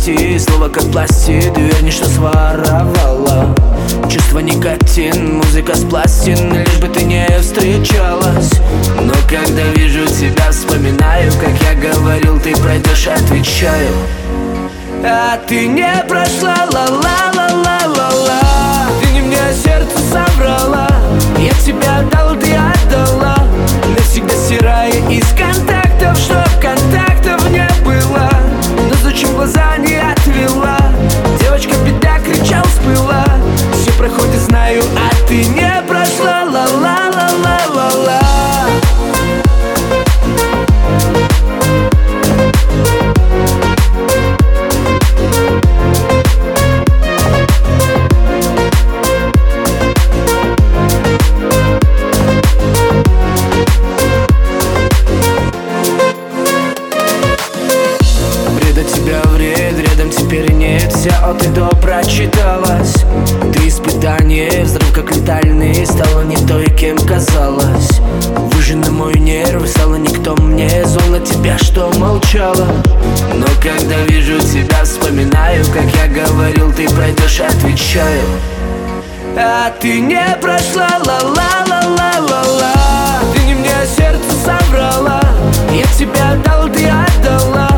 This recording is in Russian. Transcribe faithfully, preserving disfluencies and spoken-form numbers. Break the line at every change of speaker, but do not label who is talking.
прости, снова как пластик, дверь не что своровала. Чувство никотин, музыка с пластин, лишь бы ты не встречалась. Но когда вижу тебя, вспоминаю, как я говорил, ты пройдешь, отвечаю. А ты не прошла, ла-ла-ла-ла-ла-ла. Ты не мне сердце соврала, я тебя отдал, ты отдала. Навсегда стирая из контактов, чтоб контактов не было. Но зачем глаза не отвела? Девочка, беда, кричал с пыла. Все проходит, знаю, а ты не прошла, ла-ла-ла-ла-ла-ла. Тебя вред, рядом теперь нет, вся от и до прочиталась. Ты испытание, взрыв как летальный, стала не той, кем казалась. Выжженный мой нерв, стала никто мне, зол на тебя, что молчала. Но когда вижу тебя, вспоминаю, как я говорил, ты пройдешь, отвечаю. А ты не прошла, ла-ла-ла-ла-ла-ла. Ты не мне сердце соврала, я тебя отдал, ты отдала.